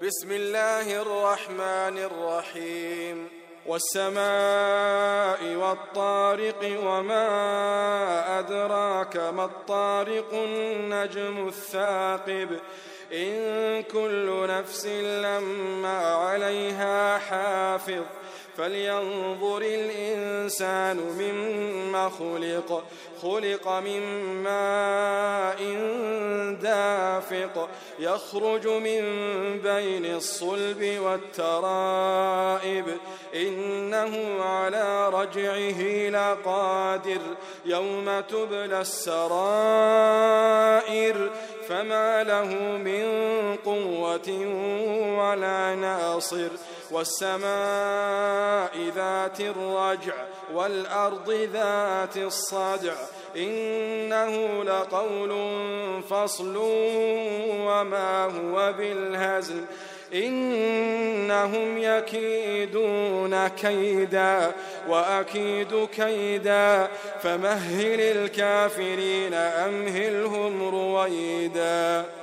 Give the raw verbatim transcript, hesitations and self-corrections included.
بسم الله الرحمن الرحيم والسماء والطارق وما أدراك ما الطارق النجم الثاقب إن كل نفس لما عليها حافظ فلينظر الإنسان مما خلق خلق من ماء دافق يخرج من بين الصلب والترائب إنه على رجعه لقادر يوم تبلى السرائر فما له من قوة ولا ناصر والسماء ذات الرجع والأرض ذات الصدع إنه لقول فصل وما هو بالهزل إنهم يكيدون كيدا وأكيد كيدا فمهل الكافرين أمهلهم رويدا.